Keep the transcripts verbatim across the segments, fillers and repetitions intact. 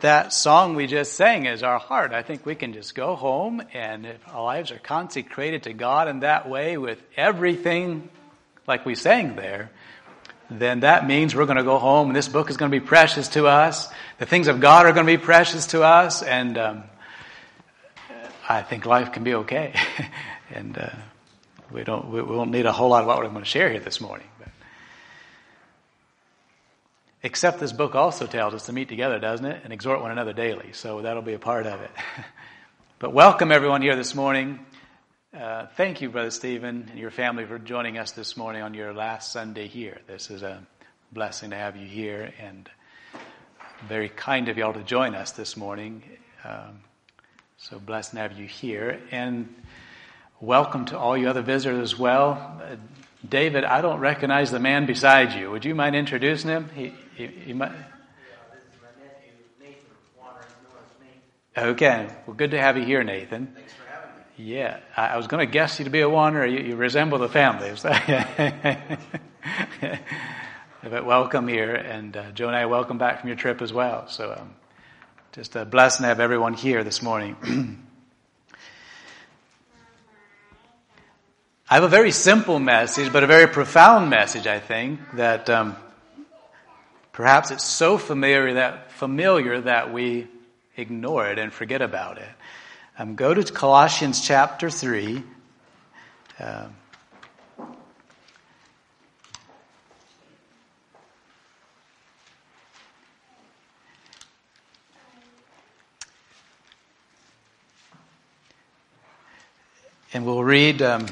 that song we just sang is our heart, I think we can just go home, and if our lives are consecrated to God in that way with everything like we sang there, then that means we're going to go home and this book is going to be precious to us. The things of God are going to be precious to us, and um, I think life can be okay. and uh, we don't we won't need a whole lot of what I'm going to share here this morning. But except this book also tells us to meet together, doesn't it? And exhort one another daily. So that'll be a part of it. But welcome everyone here this morning. Uh, thank you, Brother Stephen, and your family for joining us this morning on your last Sunday here. This is a blessing to have you here, and very kind of y'all to join us this morning. Um, so blessed to have you here, and welcome to all you other visitors as well. Uh, David, I don't recognize the man beside you. Would you mind introducing him? He, he, he might. Okay, well, good to have you here, Nathan. Thanks for having me. Yeah, I, I was going to guess you to be a Warner. You, you resemble the family. But welcome here, and uh, Joe and I welcome back from your trip as well. So um, just a blessing to have everyone here this morning. I have a very simple message, but a very profound message, I think, that um, perhaps it's so familiar that familiar that we ignore it and forget about it. Um, go to Colossians chapter three. Uh, and we'll read um,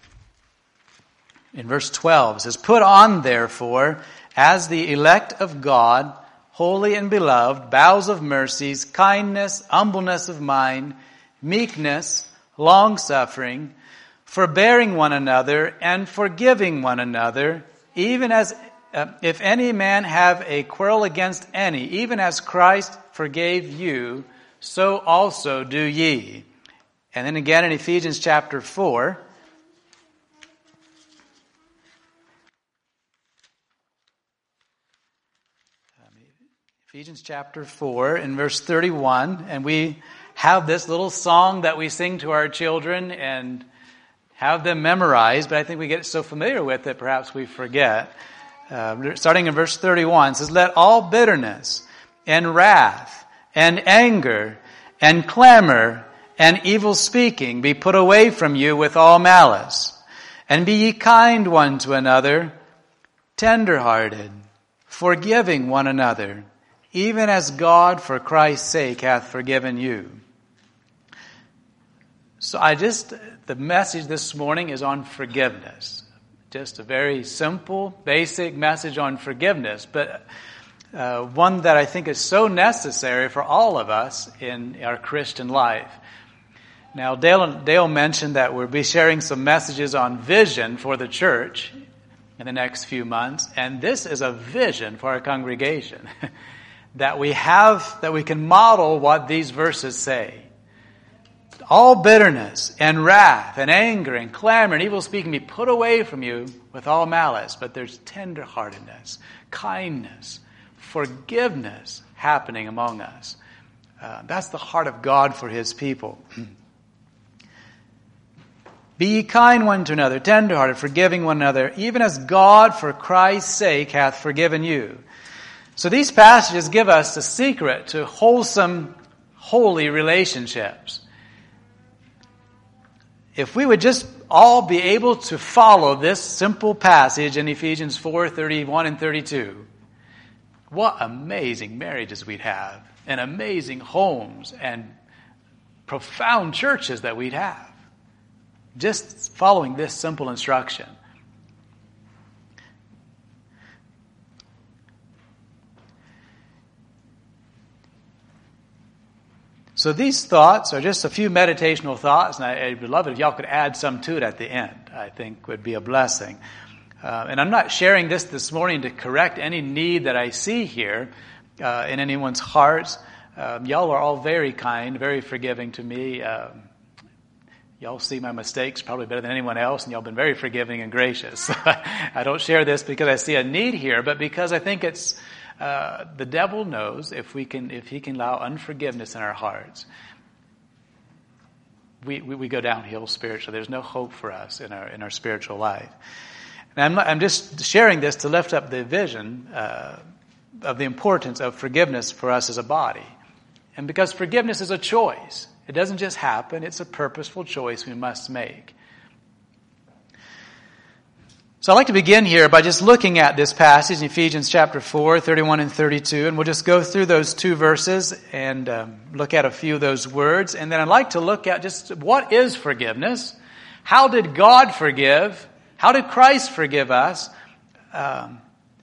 in verse twelve. It says, "Put on, therefore, as the elect of God, holy and beloved, bowels of mercies, kindness, humbleness of mind, meekness, long-suffering, forbearing one another, and forgiving one another, even as uh, if any man have a quarrel against any, even as Christ forgave you, so also do ye." And then again in Ephesians chapter four, Ephesians chapter four in verse thirty-one, and we have this little song that we sing to our children and have them memorized, but I think we get so familiar with it, perhaps we forget. Uh, starting in verse thirty-one, it says, "Let all bitterness and wrath and anger and clamor and evil speaking be put away from you with all malice. And be ye kind one to another, tender-hearted, forgiving one another, even as God for Christ's sake hath forgiven you." So I just, the message this morning is on forgiveness. Just a very simple, basic message on forgiveness, but uh, one that I think is so necessary for all of us in our Christian life. Now, Dale, Dale mentioned that we'll be sharing some messages on vision for the church in the next few months, and this is a vision for our congregation. that we have, that we can model what these verses say. All bitterness and wrath and anger and clamor and evil speaking be put away from you with all malice. But there's tenderheartedness, kindness, forgiveness happening among us. Uh, that's the heart of God for His people. "Be ye kind one to another, tenderhearted, forgiving one another, even as God for Christ's sake hath forgiven you." So these passages give us the secret to wholesome, holy relationships. If we would just all be able to follow this simple passage in Ephesians four, thirty-one and thirty-two, what amazing marriages we'd have, and amazing homes, and profound churches that we'd have. Just following this simple instruction. So these thoughts are just a few meditational thoughts, and I, I'd love it if y'all could add some to it at the end. I think would be a blessing. Uh, and I'm not sharing this this morning to correct any need that I see here uh, in anyone's hearts. Um, y'all are all very kind, very forgiving to me. Um, y'all see my mistakes probably better than anyone else, and y'all been very forgiving and gracious. I don't share this because I see a need here, but because I think it's Uh, the devil knows if we can, if he can allow unforgiveness in our hearts, we, we, we go downhill spiritually. There's no hope for us in our in our spiritual life. And I'm, not, I'm just sharing this to lift up the vision uh, of the importance of forgiveness for us as a body. And because forgiveness is a choice. It doesn't just happen. It's a purposeful choice we must make. So I'd like to begin here by just looking at this passage in Ephesians chapter four, thirty-one and thirty-two. And we'll just go through those two verses and um, look at a few of those words. And then I'd like to look at just what is forgiveness? How did God forgive? How did Christ forgive us? Um,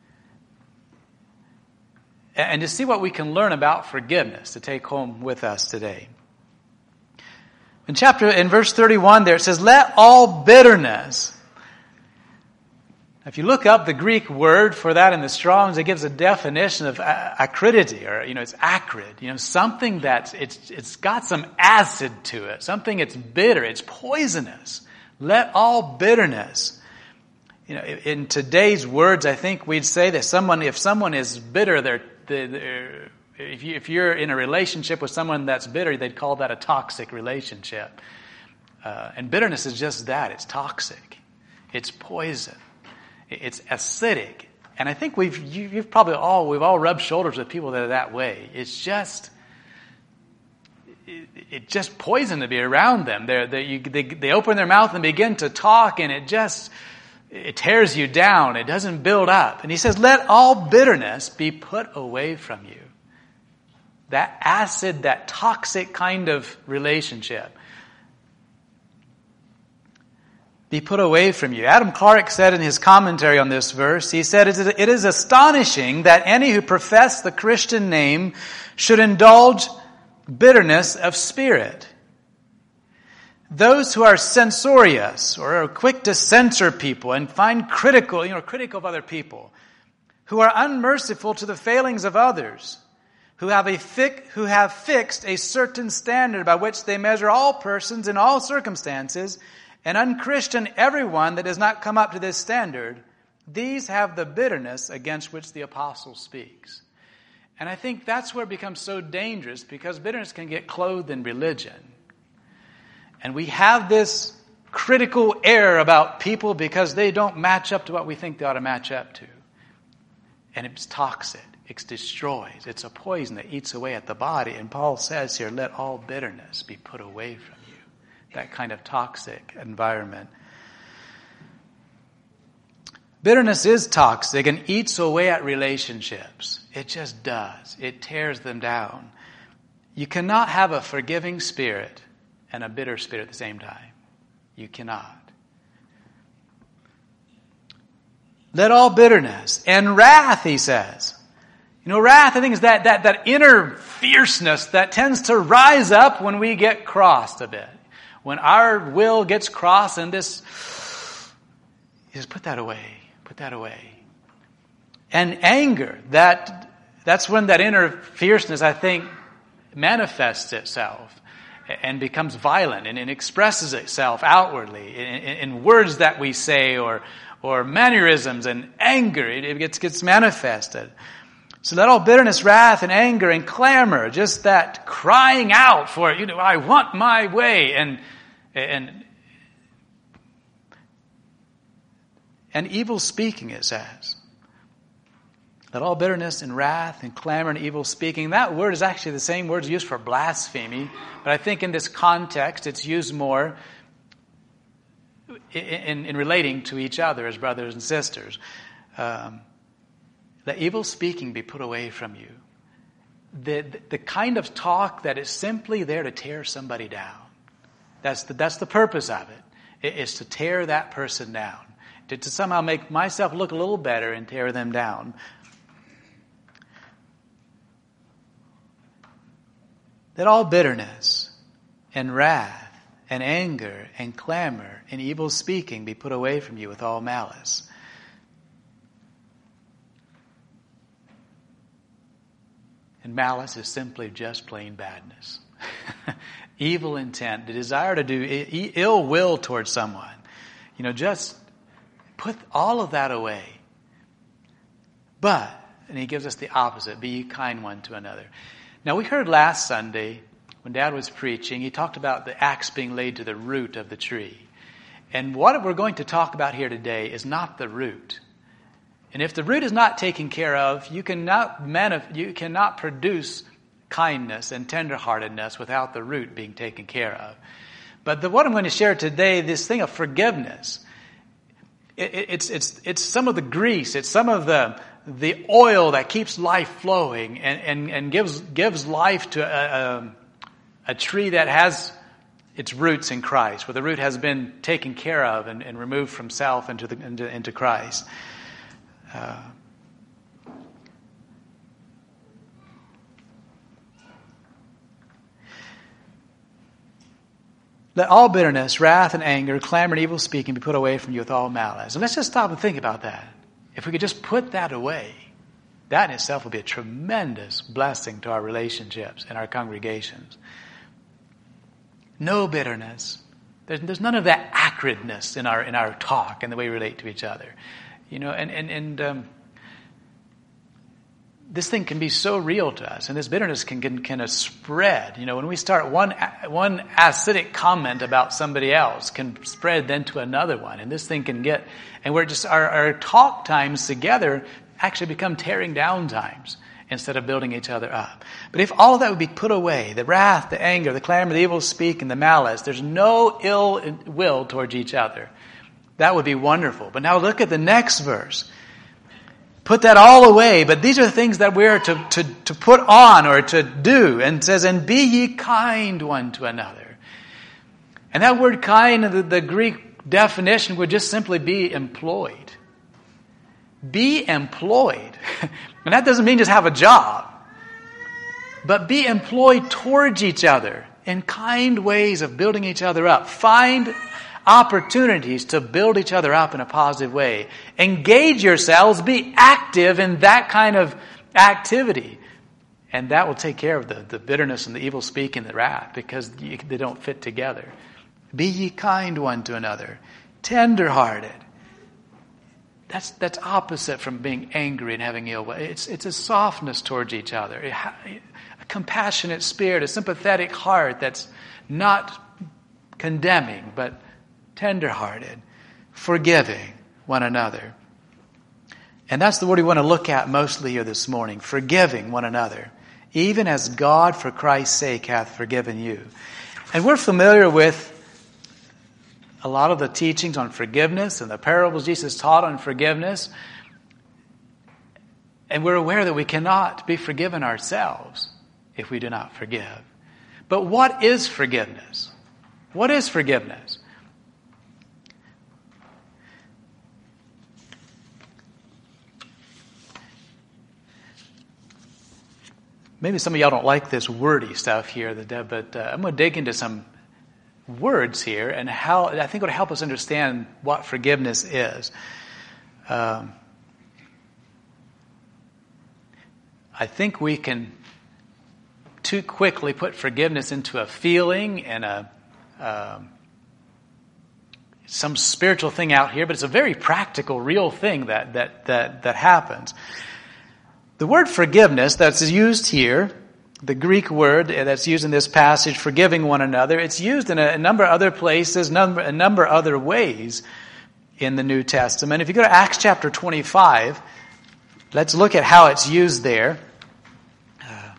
and to see what we can learn about forgiveness to take home with us today. In chapter, in verse thirty-one there, it says, let all bitterness. If you look up the Greek word for that in the Strong's, it gives a definition of acridity, or, you know, it's acrid. You know, something that's, it's, it's got some acid to it. Something it's bitter. It's poisonous. Let all bitterness. You know, in today's words, I think we'd say that someone, if someone is bitter, they're, they're if you, if you're in a relationship with someone that's bitter, they'd call that a toxic relationship. Uh, and bitterness is just that. It's toxic. It's poison. It's acidic. And I think we've, you, you've probably all, we've all rubbed shoulders with people that are that way. It's just, it, it's just poison to be around them. They're, they, you, they, they open their mouth and begin to talk, and it just, it tears you down. It doesn't build up. And he says, let all bitterness be put away from you. That acid, that toxic kind of relationship, be put away from you. Adam Clark said in his commentary on this verse, he said, it is astonishing that any who profess the Christian name should indulge bitterness of spirit. Those who are censorious or are quick to censor people and find critical, you know, critical of other people, who are unmerciful to the failings of others, who have a fi- who have fixed a certain standard by which they measure all persons in all circumstances, and unchristian everyone that does not come up to this standard, these have the bitterness against which the apostle speaks. And I think that's where it becomes so dangerous, because bitterness can get clothed in religion. And we have this critical air about people because they don't match up to what we think they ought to match up to. And it's toxic. It destroys. It's a poison that eats away at the body. And Paul says here, let all bitterness be put away from you. That kind of toxic environment. Bitterness is toxic and eats away at relationships. It just does. It tears them down. You cannot have a forgiving spirit and a bitter spirit at the same time. You cannot. Let all bitterness and wrath, he says. You know, wrath, I think, is that, that, that inner fierceness that tends to rise up when we get crossed a bit. When our will gets crossed and this, just put that away, put that away. And anger, that that's when that inner fierceness, I think, manifests itself and becomes violent, and it expresses itself outwardly in, in, in words that we say, or or mannerisms and anger. It, it gets gets manifested. So let all bitterness, wrath, and anger, and clamor, just that crying out for, you know, I want my way, and and and evil speaking, it says. Let all bitterness and wrath and clamor and evil speaking. That word is actually the same word used for blasphemy, but I think in this context it's used more in, in, in relating to each other as brothers and sisters. Um, Let evil speaking be put away from you. The, the, the kind of talk that is simply there to tear somebody down. That's the, that's the purpose of it. It is to tear that person down. To, to somehow make myself look a little better and tear them down. Let all bitterness and wrath and anger and clamor and evil speaking be put away from you with all malice. And malice is simply just plain badness. Evil intent, the desire to do ill will towards someone. You know, just put all of that away. But And he gives us the opposite. Be ye kind one to another. Now we heard last Sunday when Dad was preaching, he talked about the axe being laid to the root of the tree. And what we're going to talk about here today is not the root. And if the root is not taken care of, you cannot manif- you cannot produce kindness and tenderheartedness without the root being taken care of. But the, what I'm going to share today, this thing of forgiveness, it, it, it's it's it's some of the grease, it's some of the the oil that keeps life flowing and and, and gives gives life to a, a, a tree that has its roots in Christ, where the root has been taken care of and, and removed from self into the into, into Christ. Uh, Let all bitterness, wrath, and anger, clamor, and evil speaking be put away from you with all malice. And let's just stop and think about that. If we could just put that away, that in itself would be a tremendous blessing to our relationships and our congregations. No bitterness. There's, there's none of that acridness in our in our talk and the way we relate to each other. You know, and and and um, this thing can be so real to us, and this bitterness can can can spread. You know, when we start one one acidic comment about somebody else, can spread then to another one, and this thing can get, and we're just our, our talk times together actually become tearing down times instead of building each other up. But if all of that would be put away, the wrath, the anger, the clamor, the evil speak, and the malice, there's no ill will towards each other. That would be wonderful. But now look at the next verse. Put that all away, but these are the things that we're to, to, to put on or to do. And it says, and be ye kind one to another. And that word kind, the, the Greek definition would just simply be employed. Be employed. And that doesn't mean just have a job. But be employed towards each other in kind ways of building each other up. Find opportunities to build each other up in a positive way. Engage yourselves. Be active in that kind of activity. And that will take care of the, the bitterness and the evil speak and the wrath, because you, they don't fit together. Be ye kind one to another. Tender-hearted. That's that's opposite from being angry and having ill will. It's it's a softness towards each other, a compassionate spirit, a sympathetic heart that's not condemning but tender-hearted, forgiving one another. And that's the word we want to look at mostly here this morning: forgiving one another, even as God for Christ's sake hath forgiven you. And we're familiar with a lot of the teachings on forgiveness and the parables Jesus taught on forgiveness. And we're aware that we cannot be forgiven ourselves if we do not forgive. But what is forgiveness? What is forgiveness? Maybe some of y'all don't like this wordy stuff here, but uh, I'm going to dig into some words here and how I think it would help us understand what forgiveness is. Um, I think we can too quickly put forgiveness into a feeling and a um, some spiritual thing out here, but it's a very practical, real thing that that that that happens. The word forgiveness that's used here, the Greek word that's used in this passage, forgiving one another, it's used in a number of other places, number, a number of other ways in the New Testament. If you go to Acts chapter twenty-five, let's look at how it's used there. Uh,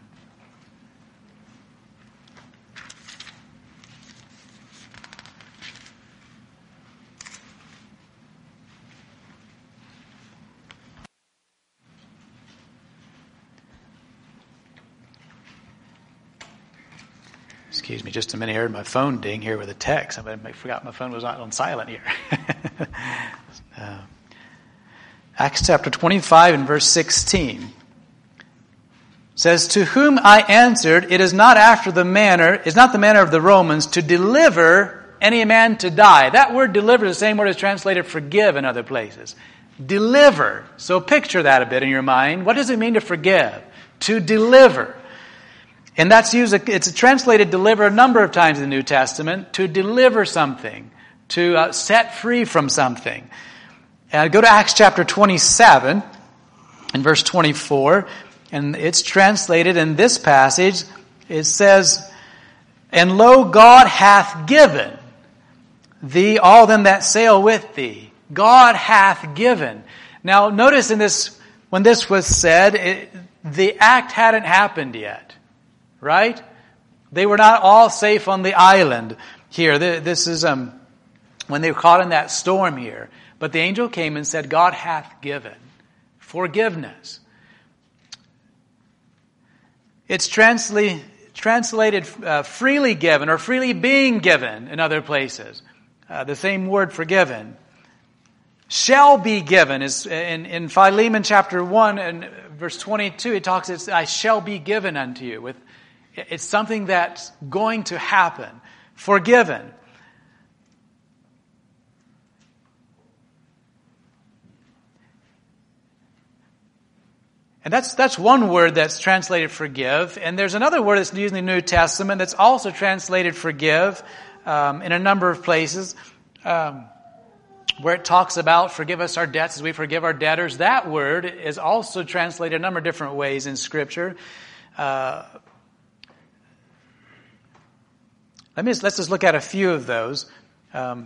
Excuse me just a minute. I heard my phone ding here with a text. I forgot my phone was not on silent here. uh, Acts chapter twenty-five and verse sixteen says, "To whom I answered, it is not after the manner, is not the manner of the Romans to deliver any man to die." That word deliver is the same word as translated forgive in other places. Deliver. So picture that a bit in your mind. What does it mean to forgive? To deliver. And that's used, it's translated deliver a number of times in the New Testament, to deliver something, to uh, set free from something. And go to Acts chapter twenty-seven, in verse twenty-four, and it's translated in this passage, it says, "And lo, God hath given thee all them that sail with thee." God hath given. Now, notice in this, when this was said, it, the act hadn't happened yet, right? They were not all safe on the island here. This is um, when they were caught in that storm here. But the angel came and said, God hath given forgiveness. It's transla- translated uh, freely given or freely being given in other places. Uh, the same word, forgiven. Shall be given is in, in Philemon chapter one and verse twenty-two, it talks, it's, I shall be given unto you. With, it's something that's going to happen. Forgiven. And that's that's one word that's translated forgive. And there's another word that's used in the New Testament that's also translated forgive um, in a number of places. Um, where it talks about forgive us our debts as we forgive our debtors. That word is also translated a number of different ways in Scripture. Uh, let me just, let's just look at a few of those. Um,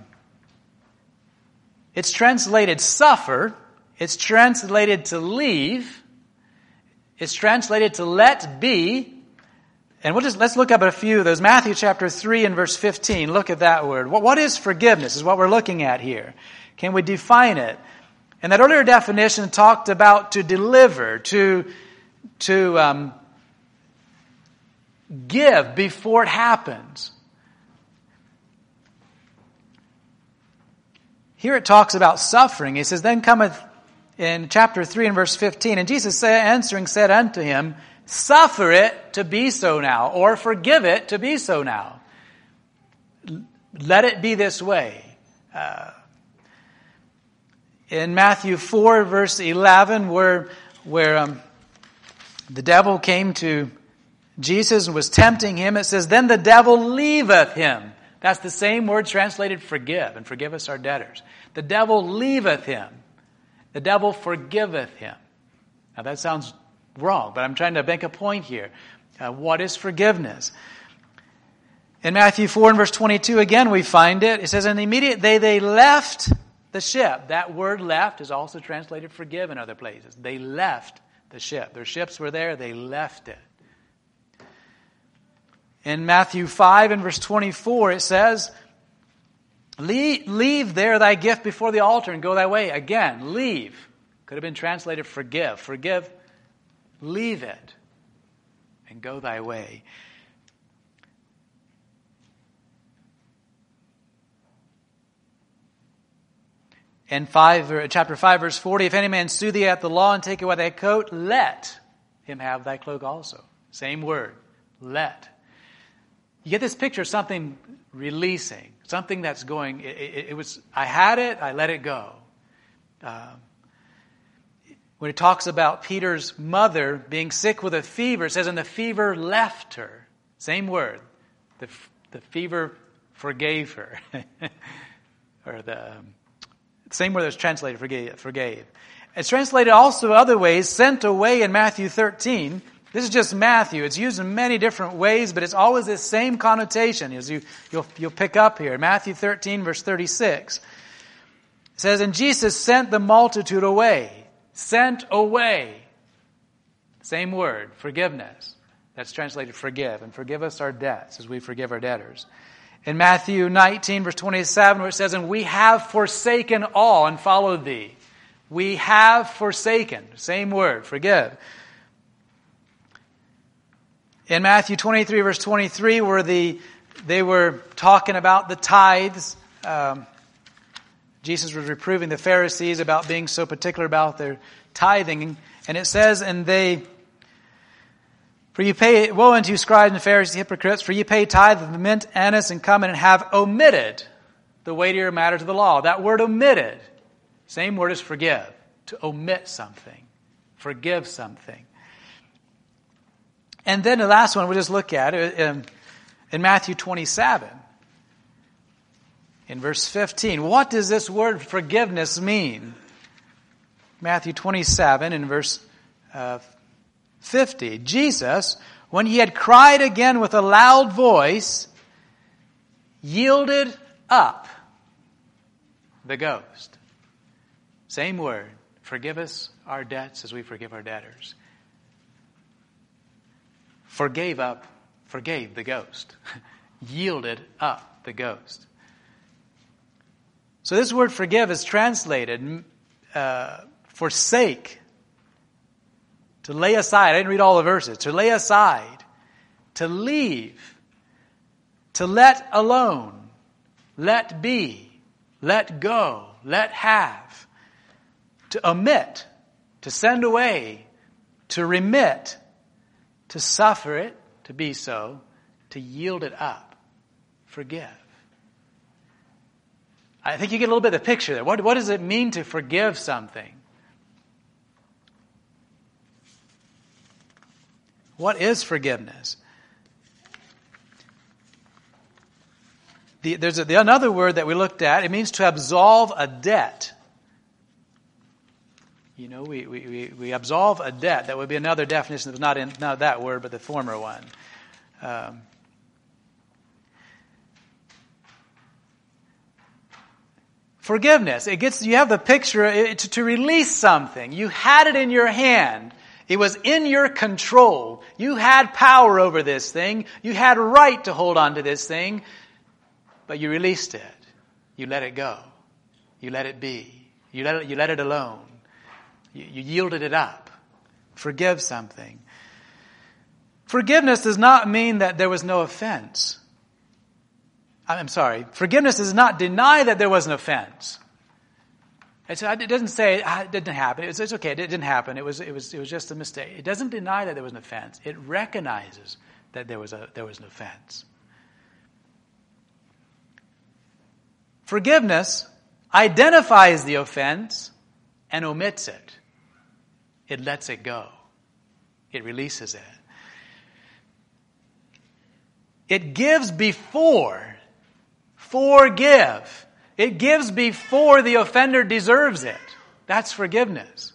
it's translated suffer. It's translated to leave. It's translated to let be. And we'll just, let's look up at a few of those. Matthew chapter three and verse fifteen. Look at that word. What, what is forgiveness is what we're looking at here. Can we define it? And that earlier definition talked about to deliver, to, to um, give before it happens. Here it talks about suffering. It says, then cometh in chapter three and verse fifteen, and Jesus answering said unto him, suffer it to be so now, or forgive it to be so now. Let it be this way. Uh, in Matthew four, verse eleven, where where um, the devil came to Jesus and was tempting him, it says, then the devil leaveth him. That's the same word translated forgive, and forgive us our debtors. The devil leaveth him. The devil forgiveth him. Now that sounds wrong, but I'm trying to make a point here. Uh, what is forgiveness? In Matthew four and verse twenty-two, again we find it. It says, in the immediate day they left the ship. That word left is also translated forgive in other places. They left the ship. Their ships were there, they left it. In Matthew five and verse twenty-four, it says, leave, leave there thy gift before the altar and go thy way. Again, leave. Could have been translated forgive. Forgive. Leave it and go thy way. In five, chapter five, verse forty, if any man sue thee at the law and take away thy coat, let him have thy cloak also. Same word, let. You get this picture of something releasing, something that's going, it, it, it was, I had it, I let it go. Um, When it talks about Peter's mother being sick with a fever, it says, and the fever left her. Same word. The, the fever forgave her. Or the um, same word that's translated, forgave, forgave. It's translated also other ways, sent away in Matthew thirteen. This is just Matthew. It's used in many different ways, but it's always this same connotation as you, you'll, you'll pick up here. Matthew thirteen, verse thirty-six. It says, and Jesus sent the multitude away. Sent away. Same word, forgiveness. That's translated forgive. And forgive us our debts as we forgive our debtors. In Matthew nineteen, verse twenty-seven, where it says, and we have forsaken all and followed thee. We have forsaken. Same word, forgive. In Matthew twenty-three, verse twenty-three, where the they were talking about the tithes, um, Jesus was reproving the Pharisees about being so particular about their tithing. And it says, and they, for you pay, woe unto you scribes and Pharisees, hypocrites, for you pay tithe of mint, anise, and cumin, and have omitted the weightier matters of the law. That word omitted, same word as forgive. To omit something. Forgive something. And then the last one we'll just look at in, in Matthew twenty-seven. In verse fifteen, what does this word forgiveness mean? Matthew twenty-seven in verse uh, fifty. Jesus, when he had cried again with a loud voice, yielded up the ghost. Same word. Forgive us our debts as we forgive our debtors. Forgave up, forgave the ghost. Yielded up the ghost. So this word forgive is translated uh, forsake. To lay aside. I didn't read all the verses. To lay aside. To leave. To let alone. Let be. Let go. Let have. To omit. To send away. To remit. To suffer it. To be so. To yield it up. Forgive. I think you get a little bit of the picture there. What, what does it mean to forgive something? What is forgiveness? The, there's a, the, another word that we looked at. It means to absolve a debt. You know, we, we, we, we absolve a debt. That would be another definition. That was not in not that word, but the former one. Um, forgiveness. It gets you have the picture it, to, to release something. You had it in your hand. It was in your control. You had power over this thing. You had right to hold on to this thing. But you released it. You let it go. You let it be. You let it, you let it alone. You, you yielded it up. Forgive something. Forgiveness does not mean that there was no offense. I'm sorry. Forgiveness does not deny that there was an offense. It's, it doesn't say ah, it didn't happen. It's, it's okay. It didn't happen. It was it was it was just a mistake. It doesn't deny that there was an offense. It recognizes that there was a there was an offense. Forgiveness identifies the offense and omits it. It lets it go. It releases it. It gives before. Forgive. It gives before the offender deserves it. That's forgiveness.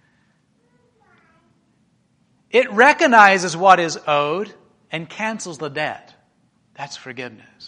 It recognizes what is owed and cancels the debt. That's forgiveness.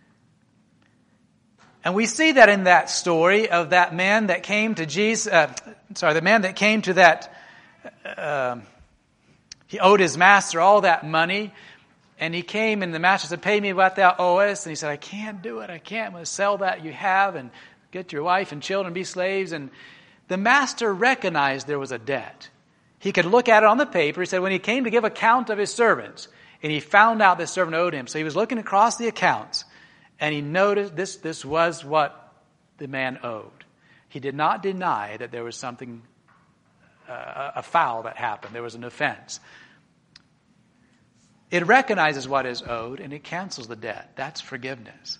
And we see that in that story of that man that came to Jesus, uh, sorry, the man that came to that, uh, he owed his master all that money. And he came and the master said, pay me what thou owest. And he said, I can't do it. I can't. I'm going to sell that you have and get your wife and children, be slaves. And the master recognized there was a debt. He could look at it on the paper. He said, when he came to give account of his servants, and he found out this servant owed him. So he was looking across the accounts, and he noticed this, this was what the man owed. He did not deny that there was something, uh, a foul that happened. There was an offense. It recognizes what is owed, and it cancels the debt. That's forgiveness.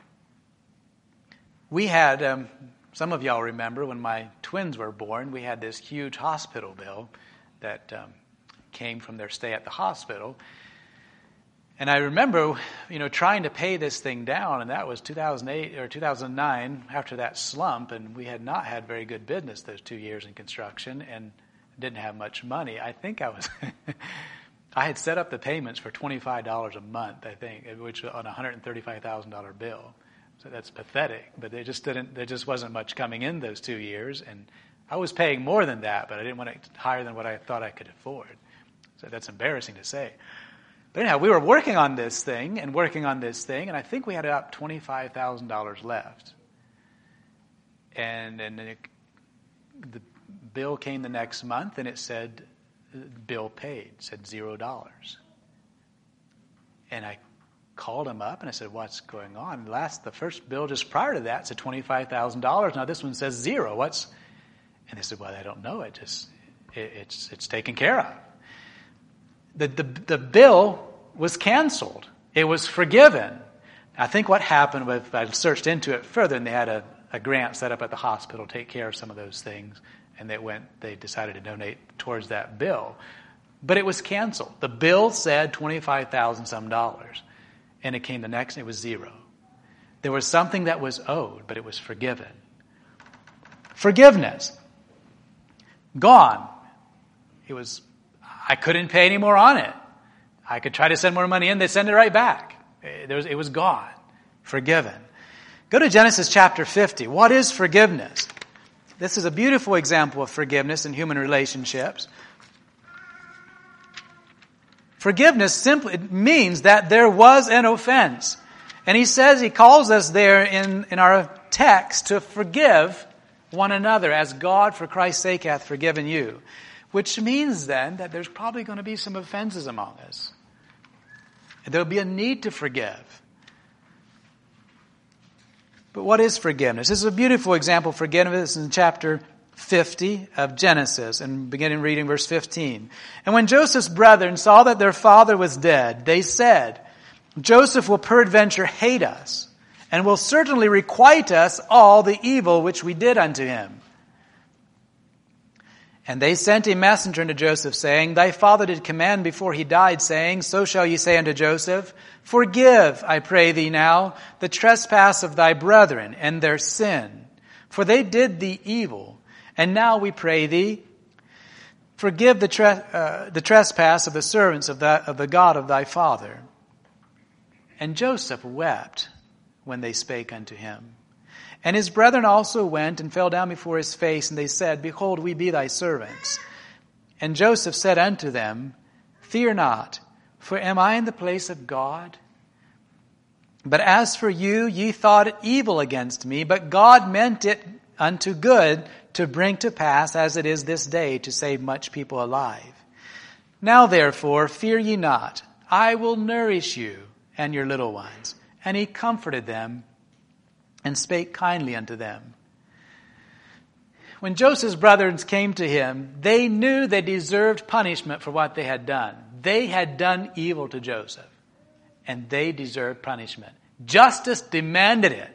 We had, um, some of y'all remember, when my twins were born, we had this huge hospital bill that um, came from their stay at the hospital. And I remember, you know, trying to pay this thing down, and that was two thousand eight or two thousand nine, after that slump, and we had not had very good business those two years in construction, and didn't have much money. I think I was... I had set up the payments for twenty-five dollars a month, I think, which on a one hundred thirty-five thousand dollars bill. So that's pathetic, but there just didn't, there just wasn't much coming in those two years. And I was paying more than that, but I didn't want it higher than what I thought I could afford. So that's embarrassing to say. But anyhow, we were working on this thing and working on this thing, and I think we had about twenty-five thousand dollars left. And, and it, the bill came the next month, and it said, bill paid, said zero dollars. And I called him up and I said, what's going on? Last, the first bill just prior to that said twenty-five thousand dollars. Now this one says zero. What's, and they said, well, I don't know. It just, it, it's, it's taken care of. The, the, the bill was canceled. It was forgiven. I think what happened was, I searched into it further, and they had a, a grant set up at the hospital to take care of some of those things. And they went, they decided to donate towards that bill. But it was canceled. The bill said twenty-five thousand some dollars. And it came the next, it was zero. There was something that was owed, but it was forgiven. Forgiveness. Gone. it was, I couldn't pay any more on it. I could try to send more money in, they send it right back. It was, it was gone, forgiven. Go to Genesis chapter fifty. What is forgiveness? This is a beautiful example of forgiveness in human relationships. Forgiveness simply means that there was an offense. And he says, he calls us there in, in our text to forgive one another as God for Christ's sake hath forgiven you. Which means then that there's probably going to be some offenses among us. There'll be a need to forgive. But what is forgiveness? This is a beautiful example of forgiveness in chapter fifty of Genesis, and beginning reading verse fifteen. And when Joseph's brethren saw that their father was dead, they said, Joseph will peradventure hate us, and will certainly requite us all the evil which we did unto him. And they sent a messenger unto Joseph, saying, Thy father did command before he died, saying, So shall ye say unto Joseph, Forgive, I pray thee now, the trespass of thy brethren, and their sin. For they did thee evil. And now we pray thee, forgive the, tre- uh, the trespass of the servants of, that, of the God of thy father. And Joseph wept when they spake unto him. And his brethren also went and fell down before his face, and they said, Behold, we be thy servants. And Joseph said unto them, Fear not, for am I in the place of God? But as for you, ye thought it evil against me, but God meant it unto good, to bring to pass, as it is this day, to save much people alive. Now therefore, fear ye not, I will nourish you and your little ones. And he comforted them, and spake kindly unto them. When Joseph's brothers came to him, they knew they deserved punishment for what they had done. They had done evil to Joseph, and they deserved punishment. Justice demanded it.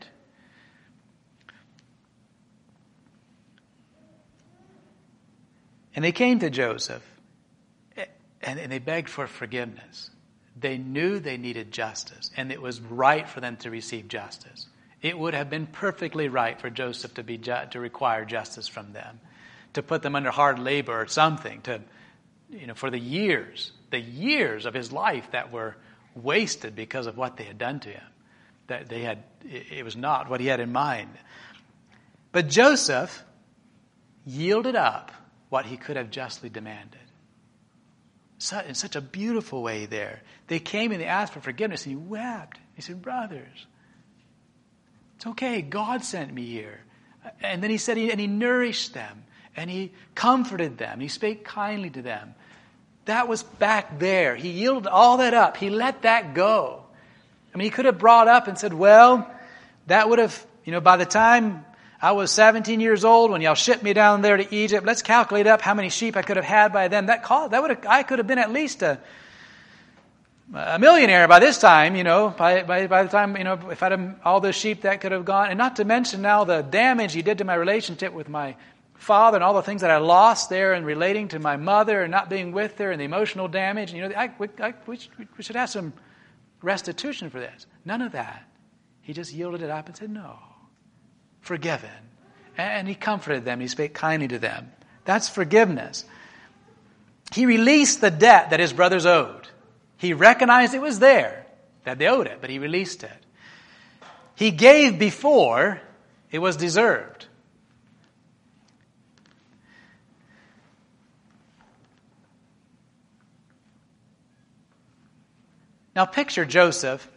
And they came to Joseph, and, and they begged for forgiveness. They knew they needed justice, and it was right for them to receive justice. It would have been perfectly right for Joseph to be ju- to require justice from them, to put them under hard labor or something, to, you know, for the years, the years of his life that were wasted because of what they had done to him. That they had, it was not what he had in mind. But Joseph yielded up what he could have justly demanded. So, in such a beautiful way there. They came and they asked for forgiveness, and he wept. He said, brothers, it's okay. God sent me here. And then he said, he, and he nourished them, and he comforted them. He spake kindly to them. That was back there. He yielded all that up. He let that go. I mean, he could have brought up and said, well, that would have, you know, by the time I was seventeen years old when y'all shipped me down there to Egypt, let's calculate up how many sheep I could have had by then. That cost, that would have, I could have been at least a, a millionaire by this time, you know, by, by, by the time, you know, if I had all those sheep that could have gone. And not to mention now the damage he did to my relationship with my father and all the things that I lost there in relating to my mother and not being with her and the emotional damage. You know, I, I, we, we should have some restitution for this. None of that. He just yielded it up and said, no. Forgiven. And he comforted them. He spake kindly to them. That's forgiveness. He released the debt that his brothers owed. He recognized it was there, that they owed it, but he released it. He gave before it was deserved. Now picture Joseph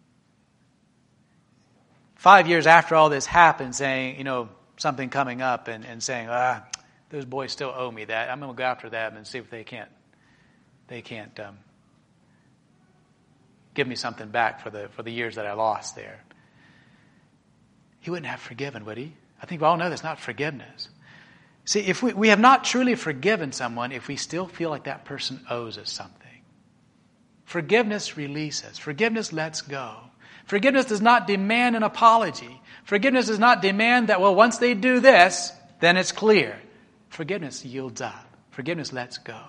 five years after all this happened, saying, you know, something coming up and, and saying, ah, those boys still owe me that. I'm going to go after them and see if they can't, they can't um, give me something back for the for the years that I lost there. He wouldn't have forgiven, would he? I think we all know that's not forgiveness. See, if we, we have not truly forgiven someone if we still feel like that person owes us something. Forgiveness releases. Forgiveness lets go. Forgiveness does not demand an apology. Forgiveness does not demand that, well, once they do this, then it's clear. Forgiveness yields up. Forgiveness lets go.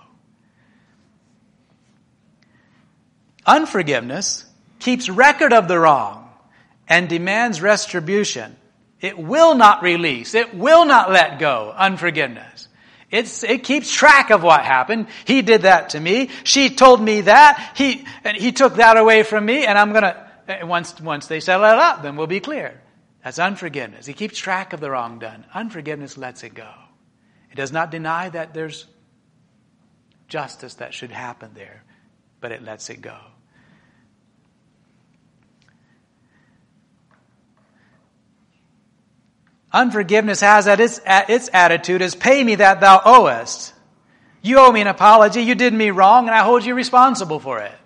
Unforgiveness keeps record of the wrong and demands retribution. It will not release. It will not let go. Unforgiveness. It's, it keeps track of what happened. He did that to me. She told me that. He, and he took that away from me. And I'm going to, once, once they settle it up, then we'll be clear. That's unforgiveness. He keeps track of the wrong done. Unforgiveness lets it go. It does not deny that there's justice that should happen there, but it lets it go. Unforgiveness has at its, at its attitude is, pay me that thou owest. You owe me an apology. You did me wrong, and I hold you responsible for it.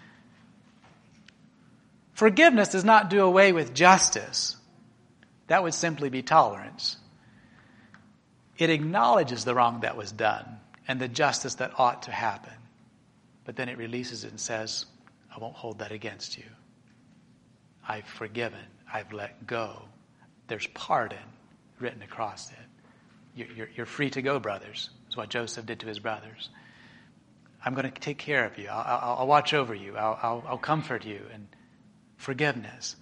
Forgiveness does not do away with justice. That would simply be tolerance. It acknowledges the wrong that was done and the justice that ought to happen. But then it releases it and says, I won't hold that against you. I've forgiven. I've let go. There's pardon written across it. You're, you're, you're free to go, brothers. That's what Joseph did to his brothers. I'm going to take care of you. I'll, I'll, I'll watch over you. I'll, I'll, I'll comfort you. And forgiveness.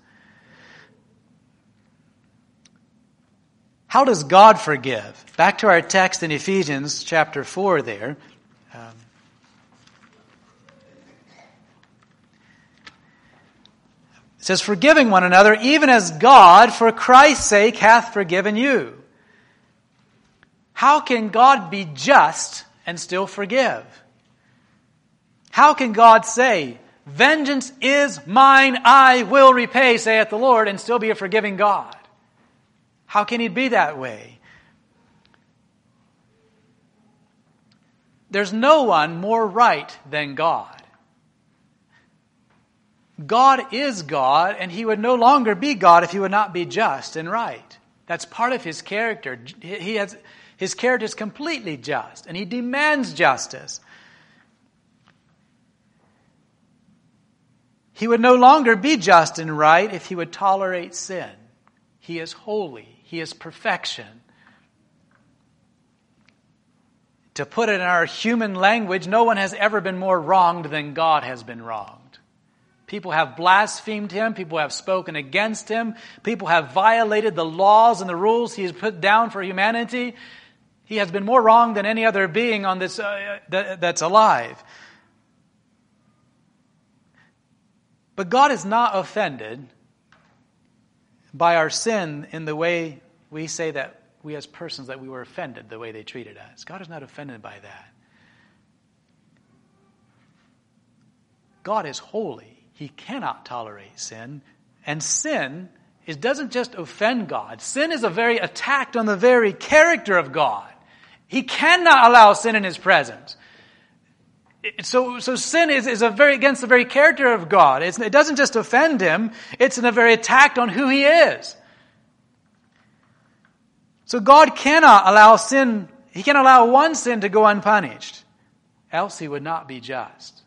How does God forgive? Back to our text in Ephesians chapter four there. Um, it says, forgiving one another, even as God, for Christ's sake, hath forgiven you. How can God be just and still forgive? How can God say, vengeance is mine, I will repay, saith the Lord, and still be a forgiving God? How can he be that way? There's no one more right than God. God is God, and he would no longer be God if he would not be just and right. That's part of his character. He has, his character is completely just, and he demands justice. He would no longer be just and right if he would tolerate sin. He is holy. He is perfection. To put it in our human language, no one has ever been more wronged than God has been wronged. People have blasphemed him. People have spoken against him. People have violated the laws and the rules he has put down for humanity. He has been more wronged than any other being on this uh, that, that's alive. But God is not offended by our sin in the way we say that we as persons that we were offended the way they treated us. God is not offended by that. God is holy. He cannot tolerate sin. And sin is, doesn't just offend God. Sin is a very attack on the very character of God. He cannot allow sin in his presence. So, so sin is, is a very against the very character of God. It's, it doesn't just offend him, it's in a very attack on who he is. So God cannot allow sin, he can allow one sin to go unpunished, else he would not be just.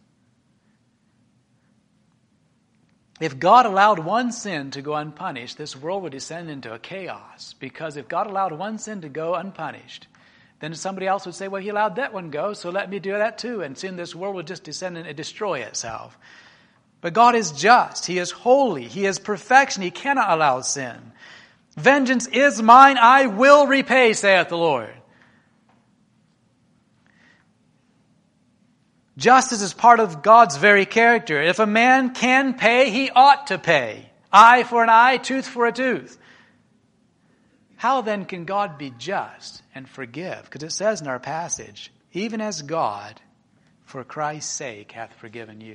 If God allowed one sin to go unpunished, this world would descend into a chaos. Because if God allowed one sin to go unpunished, then somebody else would say, well, he allowed that one go, so let me do that too. And sin, this world would just descend and destroy itself. But God is just. He is holy. He is perfection. He cannot allow sin. Vengeance is mine. I will repay, saith the Lord. Justice is part of God's very character. If a man can pay, he ought to pay. Eye for an eye, tooth for a tooth. How then can God be just and forgive? Because it says in our passage, even as God, for Christ's sake, hath forgiven you.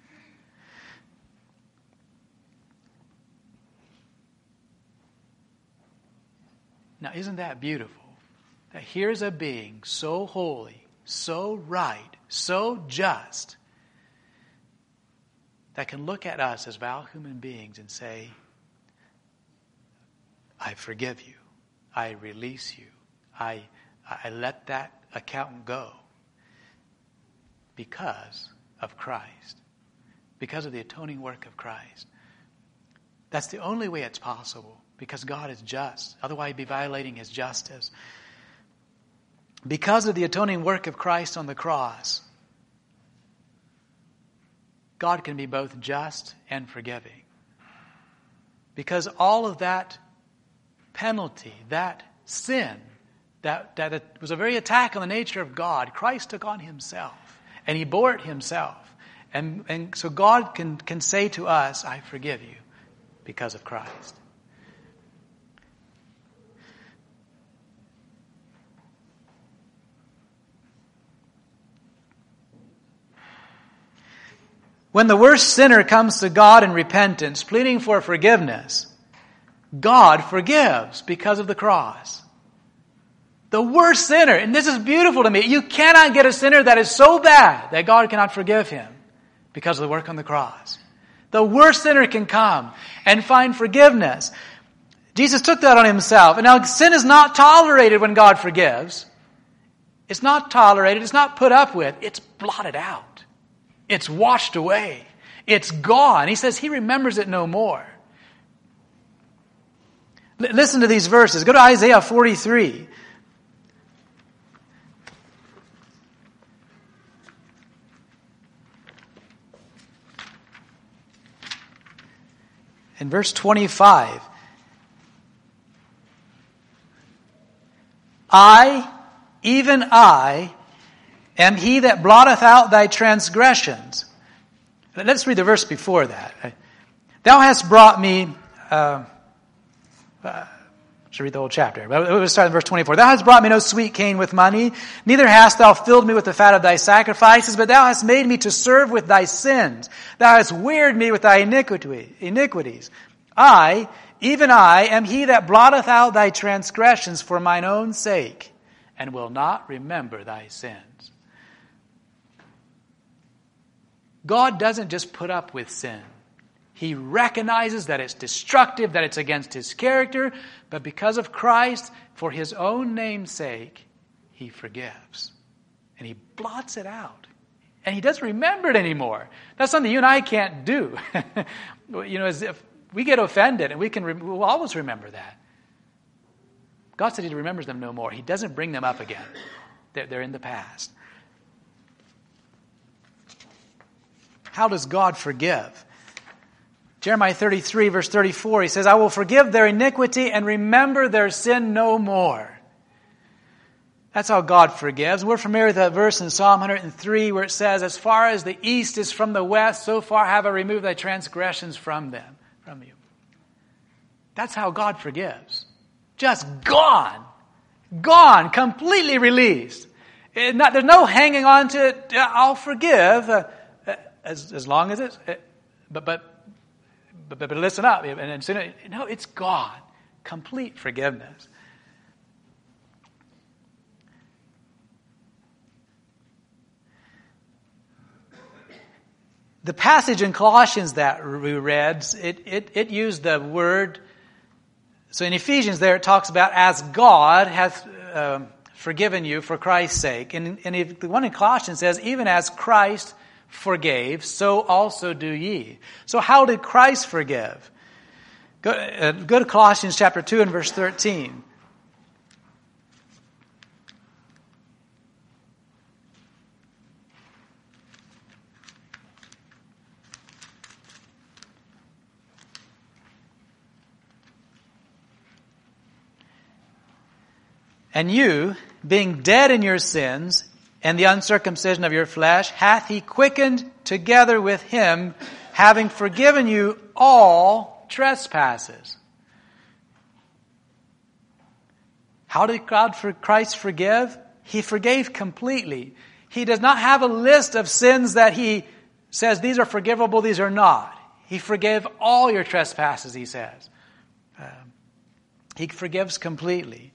Now, isn't that beautiful? That here's a being so holy, so right, so just, that can look at us as vile human beings and say, I forgive you. I release you. I, I let that account go because of Christ, because of the atoning work of Christ. That's the only way it's possible, because God is just. Otherwise, he'd be violating his justice. Because of the atoning work of Christ on the cross, God can be both just and forgiving. Because all of that penalty, that sin that, that it was a very attack on the nature of God, Christ took on himself, and he bore it himself. And, and so God can, can say to us, I forgive you because of Christ. When the worst sinner comes to God in repentance, pleading for forgiveness, God forgives because of the cross. The worst sinner, and this is beautiful to me, you cannot get a sinner that is so bad that God cannot forgive him because of the work on the cross. The worst sinner can come and find forgiveness. Jesus took that on himself. And now sin is not tolerated when God forgives. It's not tolerated. It's not put up with. It's blotted out. It's washed away. It's gone. He says he remembers it no more. L- listen to these verses. Go to Isaiah forty-three. In verse twenty-five. I, even I, am he that blotteth out thy transgressions. Let's read the verse before that. Thou hast brought me, uh, uh, should read the whole chapter. We'll start in verse twenty-four. Thou hast brought me no sweet cane with money, neither hast thou filled me with the fat of thy sacrifices, but thou hast made me to serve with thy sins. Thou hast wearied me with thy iniquity, iniquities. I, even I, am he that blotteth out thy transgressions for mine own sake, and will not remember thy sins. God doesn't just put up with sin. He recognizes that it's destructive, that it's against his character, but because of Christ, for his own name's sake, he forgives. And he blots it out. And he doesn't remember it anymore. That's something you and I can't do. You know, as if we get offended, and we can, we'll always remember that. God said he remembers them no more. He doesn't bring them up again. They're, they're in the past. How does God forgive? Jeremiah thirty-three, verse thirty-four, he says, I will forgive their iniquity and remember their sin no more. That's how God forgives. We're familiar with that verse in Psalm one oh three where it says, as far as the east is from the west, so far have I removed thy transgressions from them, from you. That's how God forgives. Just gone. Gone. Completely released. It not, there's no hanging on to it. I'll forgive. Uh, As as long as it's, but but but but listen up, and, and sin, no, it's gone, complete forgiveness. The passage in Colossians that we read, it it it used the word. So in Ephesians, there it talks about as God hath uh, forgiven you for Christ's sake, and and if the one in Colossians says even as Christ forgave, so also do ye. So how did Christ forgive? Go, uh, go to Colossians chapter two and verse thirteen. And you, being dead in your sins, and the uncircumcision of your flesh, hath he quickened together with him, having forgiven you all trespasses. How did God for Christ forgive? He forgave completely. He does not have a list of sins that he says, these are forgivable, these are not. He forgave all your trespasses, he says. Um, he forgives completely.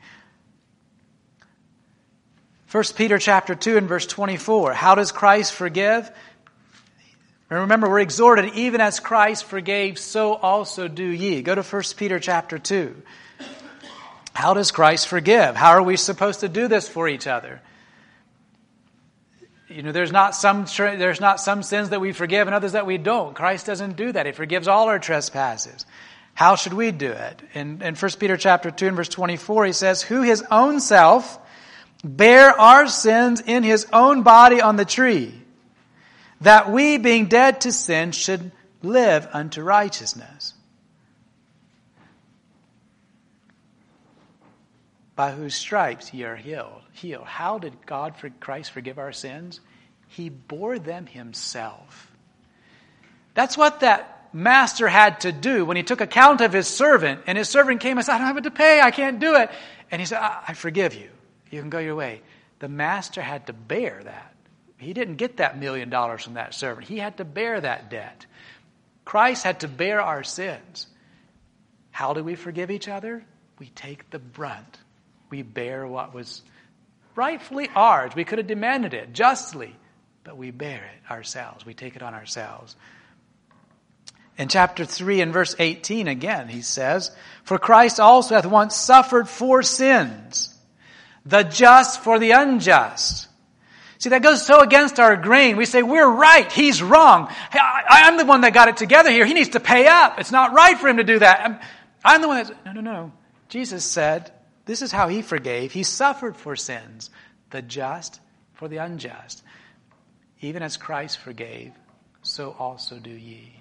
First Peter chapter two and verse twenty-four. How does Christ forgive? And remember, we're exhorted, even as Christ forgave, so also do ye. Go to First Peter chapter two. How does Christ forgive? How are we supposed to do this for each other? You know, there's not some there's not some sins that we forgive and others that we don't. Christ doesn't do that. He forgives all our trespasses. How should we do it? In, in First Peter chapter two and verse twenty-four, he says, who his own self bare our sins in his own body on the tree, that we, being dead to sin, should live unto righteousness. by whose stripes ye are healed. Healed. How did God, for Christ, forgive our sins? He bore them himself. That's what that master had to do when he took account of his servant. And his servant came and said, I don't have it to pay. I can't do it. And he said, I, I forgive you. You can go your way. The master had to bear that. He didn't get that million dollars from that servant. He had to bear that debt. Christ had to bear our sins. How do we forgive each other? We take the brunt. We bear what was rightfully ours. We could have demanded it justly, but we bear it ourselves. We take it on ourselves. In chapter three and verse eighteen again, he says, For Christ also hath once suffered for sins, the just for the unjust. See, that goes so against our grain. We say, we're right, he's wrong. Hey, I, I'm the one that got it together here. He needs to pay up. It's not right for him to do that. I'm, I'm the one that's... No, no, no. Jesus said, this is how he forgave. He suffered for sins, the just for the unjust. Even as Christ forgave, so also do ye.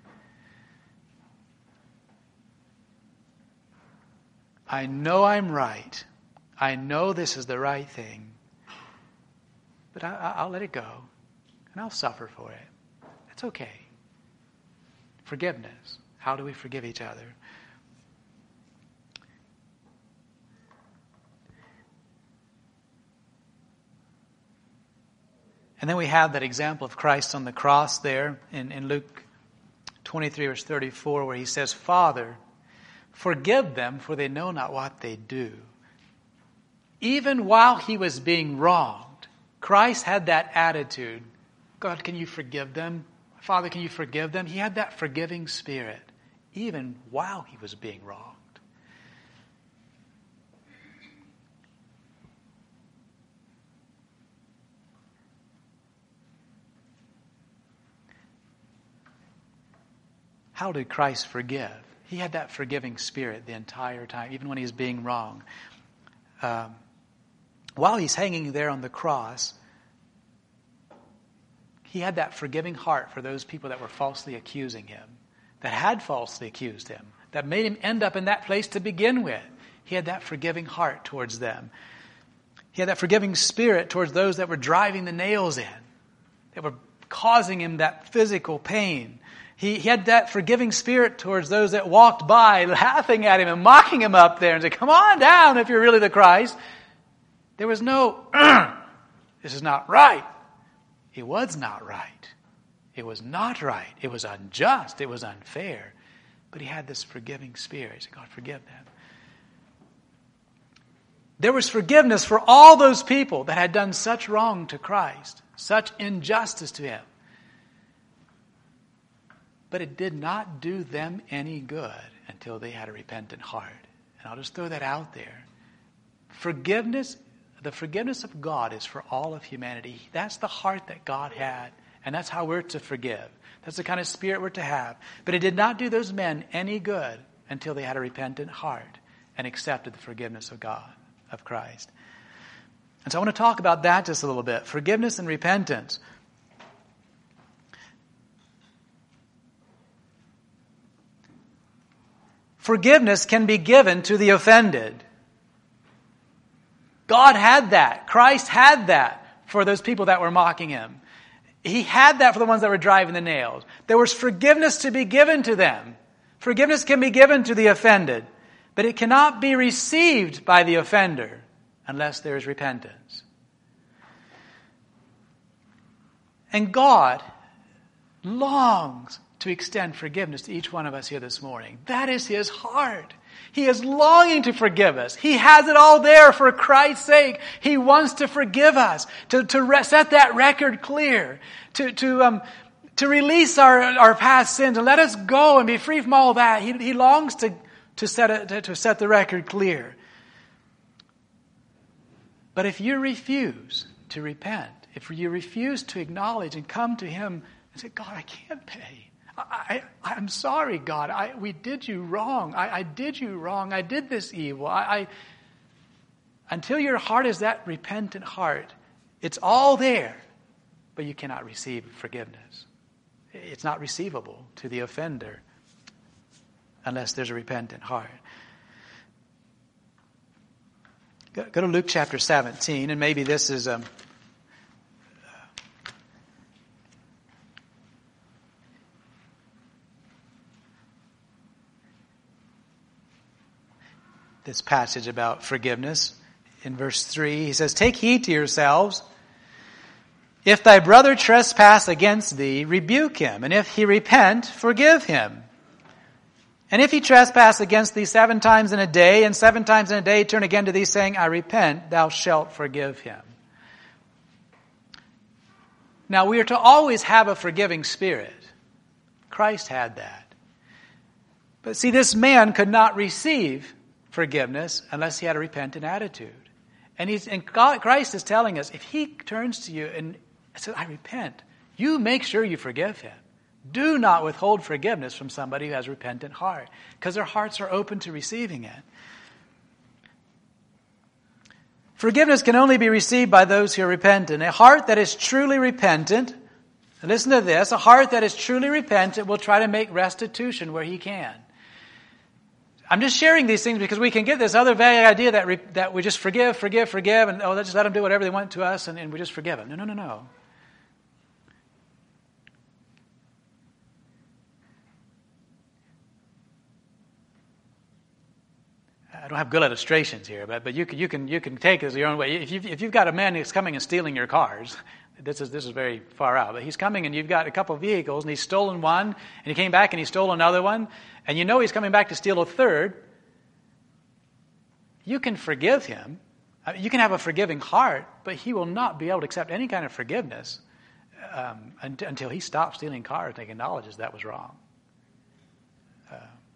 I know I'm right. I know this is the right thing. But I, I'll let it go. And I'll suffer for it. It's okay. Forgiveness. How do we forgive each other? And then we have that example of Christ on the cross there in, in Luke twenty-three, verse thirty-four, where he says, Father, forgive them, for they know not what they do. Even while he was being wronged, Christ had that attitude. God, can you forgive them? Father, can you forgive them? He had that forgiving spirit, even while he was being wronged. How did Christ forgive? He had that forgiving spirit the entire time, even when he was being wrong. Um, while he's hanging there on the cross, he had that forgiving heart for those people that were falsely accusing him, that had falsely accused him, that made him end up in that place to begin with. He had that forgiving heart towards them. He had that forgiving spirit towards those that were driving the nails in, that were causing him that physical pain. He, he had that forgiving spirit towards those that walked by, laughing at him and mocking him up there and saying, come on down if you're really the Christ. There was no, this is not right. It was not right. It was not right. It was unjust. It was unfair. But he had this forgiving spirit. He said, God, forgive them. There was forgiveness for all those people that had done such wrong to Christ, such injustice to him. But it did not do them any good until they had a repentant heart. And I'll just throw that out there. Forgiveness, the forgiveness of God is for all of humanity. That's the heart that God had. And that's how we're to forgive. That's the kind of spirit we're to have. But it did not do those men any good until they had a repentant heart and accepted the forgiveness of God, of Christ. And so I want to talk about that just a little bit. Forgiveness and repentance. Forgiveness can be given to the offended. God had that. Christ had that for those people that were mocking him. He had that for the ones that were driving the nails. There was forgiveness to be given to them. Forgiveness can be given to the offended, but it cannot be received by the offender unless there is repentance. And God longs to extend forgiveness to each one of us here this morning. That is his heart. He is longing to forgive us. He has it all there for Christ's sake. He wants to forgive us, to, to re- set that record clear, to, to, um, to release our, our past sins and let us go and be free from all that. He, he longs to, to, set it, to, to set the record clear. But if you refuse to repent, if you refuse to acknowledge and come to him and say, God, I can't pay. I, I, I'm sorry, God. I, we did you wrong. I, I did you wrong. I did this evil. I, I, until your heart is that repentant heart, it's all there, but you cannot receive forgiveness. It's not receivable to the offender unless there's a repentant heart. Go, go to Luke chapter seventeen, and maybe this is um, this passage about forgiveness. In verse three, he says, "Take heed to yourselves. If thy brother trespass against thee, rebuke him. And if he repent, forgive him. And if he trespass against thee seven times in a day, and seven times in a day turn again to thee, saying, I repent, thou shalt forgive him." Now, we are to always have a forgiving spirit. Christ had that. But see, this man could not receive forgiveness unless he had a repentant attitude. And, he's, and God, Christ is telling us, if he turns to you and says, I repent, you make sure you forgive him. Do not withhold forgiveness from somebody who has a repentant heart, because their hearts are open to receiving it. Forgiveness can only be received by those who are repentant. A heart that is truly repentant, and listen to this, a heart that is truly repentant will try to make restitution where he can. I'm just sharing these things because we can get this other vague idea that, re, that we just forgive, forgive, forgive, and oh, let's just let them do whatever they want to us, and, and we just forgive them. No, no, no, no. I don't have good illustrations here, but but you can you can you can take this your own way. If you've, if you've got a man who's coming and stealing your cars, this is this is very far out. But he's coming and you've got a couple of vehicles and he's stolen one and he came back and he stole another one, and you know he's coming back to steal a third. You can forgive him. You can have a forgiving heart, but he will not be able to accept any kind of forgiveness um, until he stops stealing cars and acknowledges that was wrong. Uh,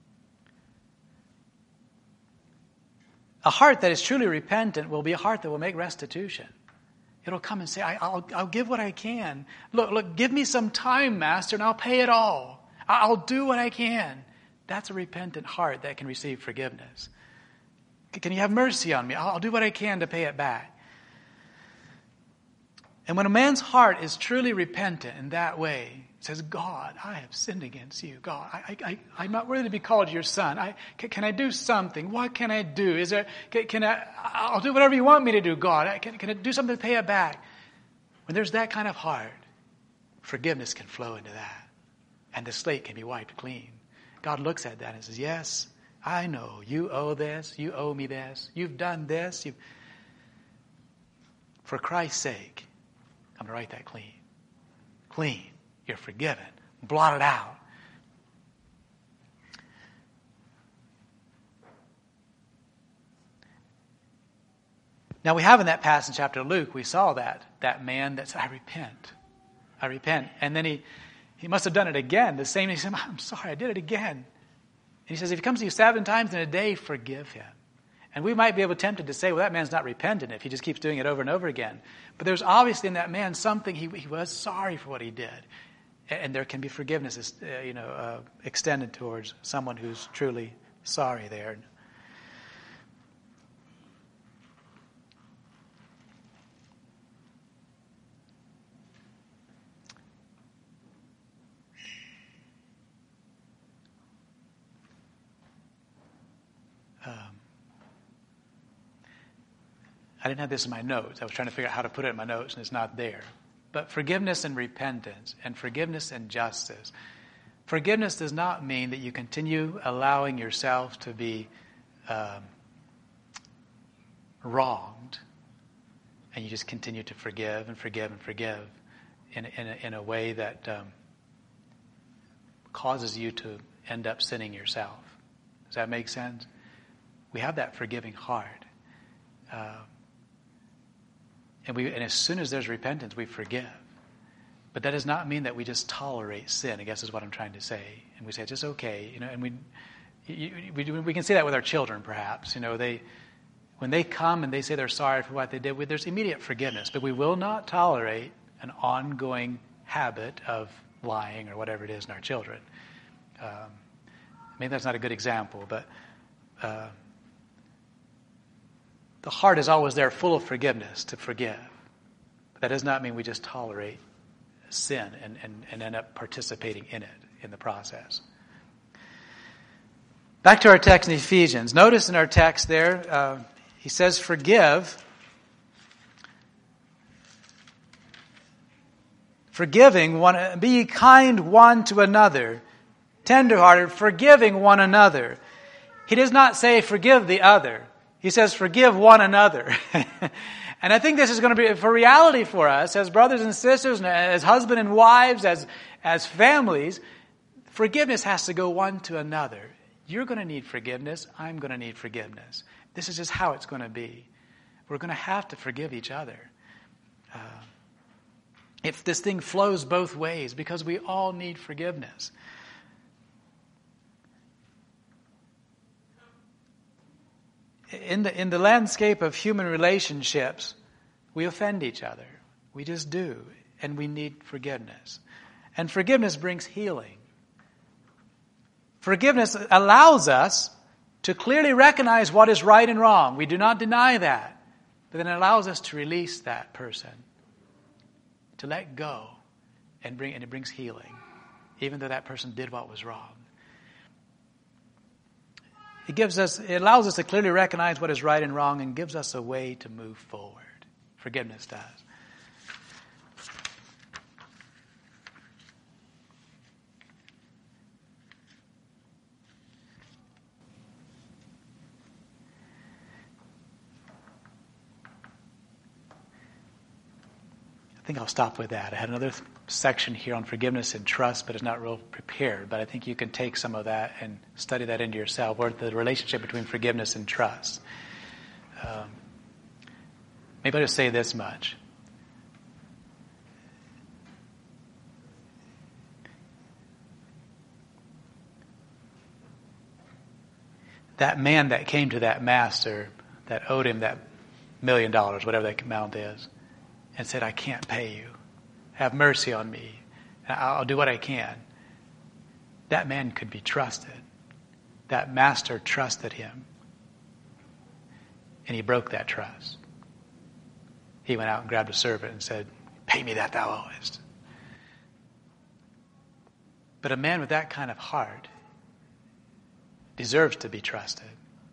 A heart that is truly repentant will be a heart that will make restitution. It'll come and say, I, I'll, I'll give what I can. Look, look, give me some time, Master, and I'll pay it all. I'll do what I can. That's a repentant heart that can receive forgiveness. Can you have mercy on me? I'll, I'll do what I can to pay it back. And when a man's heart is truly repentant in that way, says, God, I have sinned against you. God, I, I, I'm not worthy to be called your son. I, can, can I do something? What can I do? Is there? Can, can I? I'll do whatever you want me to do. God, I, can, can I do something to pay it back? When there's that kind of heart, forgiveness can flow into that, and the slate can be wiped clean. God looks at that and says, "Yes, I know you owe this. You owe me this. You've done this. You've... For Christ's sake, I'm going to write that clean, clean." You're forgiven. Blot it out. Now we have in that passage, chapter Luke, we saw that, that man that said, I repent. I repent. And then he, he must have done it again. The same, he said, I'm sorry, I did it again. And he says, if he comes to you seven times in a day, forgive him. And we might be able tempted to say, well, that man's not repentant if he just keeps doing it over and over again. But there's obviously in that man something, he, he was sorry for what he did. And there can be forgiveness, uh, you know, uh, extended towards someone who's truly sorry there. Um, I didn't have this in my notes. I was trying to figure out how to put it in my notes, and it's not there. But forgiveness and repentance, and forgiveness and justice. Forgiveness does not mean that you continue allowing yourself to be um, wronged, and you just continue to forgive and forgive and forgive in, in, a, in a way that um, causes you to end up sinning yourself. Does that make sense? We have that forgiving heart. Uh, And we, and as soon as there's repentance, we forgive. But that does not mean that we just tolerate sin, I guess is what I'm trying to say. And we say, it's just okay. You know, and we, you, we, we can say that with our children, perhaps. You know, they, when they come and they say they're sorry for what they did, there's immediate forgiveness. But we will not tolerate an ongoing habit of lying or whatever it is in our children. Um, maybe that's not a good example, but... Uh, The heart is always there full of forgiveness to forgive. But that does not mean we just tolerate sin and, and, and end up participating in it in the process. Back to our text in Ephesians. Notice in our text there, uh, He says, forgive. Forgiving one, be kind one to another, tenderhearted, forgiving one another. He does not say forgive the other. He says forgive one another. And I think this is going to be for reality for us as brothers and sisters, and as husband and wives, as, as families. Forgiveness has to go one to another. You're going to need forgiveness. I'm going to need forgiveness. This is just how it's going to be. We're going to have to forgive each other. Uh, if this thing flows both ways, because we all need forgiveness. In the, in the landscape of human relationships, we offend each other. We just do. And we need forgiveness. And forgiveness brings healing. Forgiveness allows us to clearly recognize what is right and wrong. We do not deny that. But then it allows us to release that person. To let go. And bring and it brings healing. Even though that person did what was wrong. It gives us, it allows us to clearly recognize what is right and wrong and gives us a way to move forward. Forgiveness does. I think I'll stop with that. I had another section here on forgiveness and trust, but it's not real prepared. But I think you can take some of that and study that into yourself, or the relationship between forgiveness and trust. Um, maybe I'll just say this much. That man that came to that master that owed him that million dollars, whatever that amount is, and said, I can't pay you. Have mercy on me. I'll do what I can. That man could be trusted. That master trusted him. And he broke that trust. He went out and grabbed a servant and said, pay me that thou owest. But a man with that kind of heart deserves to be trusted.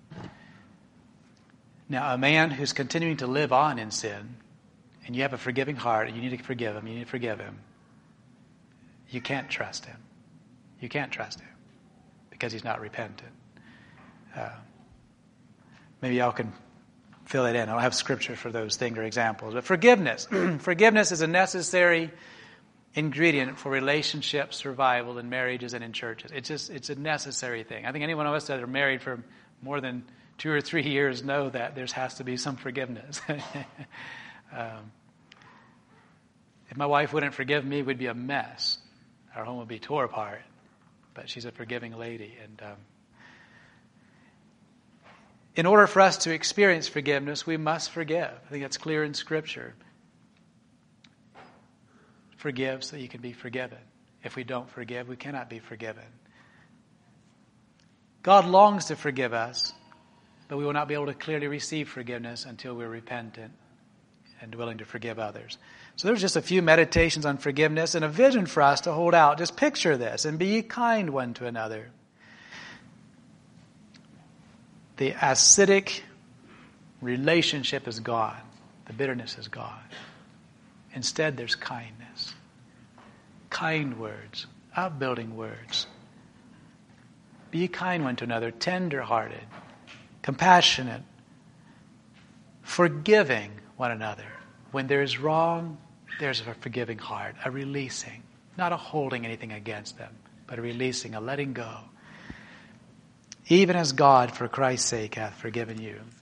Now, a man who's continuing to live on in sin, and you have a forgiving heart, and you need to forgive him, you need to forgive him, you can't trust him. You can't trust him because he's not repentant. Uh, maybe y'all can fill it in. I don't have scripture for those things or examples. But forgiveness. Forgiveness is a necessary ingredient for relationship survival in marriages and in churches. It's just, it's a necessary thing. I think any one of us that are married for more than two or three years know that there has to be some forgiveness. um, if my wife wouldn't forgive me, we'd be a mess. Our home would be tore apart. But she's a forgiving lady. And um, in order for us to experience forgiveness, we must forgive. I think that's clear in Scripture. Forgive so you can be forgiven. If we don't forgive, we cannot be forgiven. God longs to forgive us, but we will not be able to clearly receive forgiveness until we're repentant and willing to forgive others. So there's just a few meditations on forgiveness and a vision for us to hold out. Just picture this and be ye kind one to another. The acidic relationship is gone. The bitterness is gone. Instead, there's kindness. Kind words, upbuilding words. Be kind one to another, tender-hearted, compassionate, forgiving one another. When there is wrong, there's a forgiving heart, a releasing, not a holding anything against them, but a releasing, a letting go. Even as God, for Christ's sake, hath forgiven you.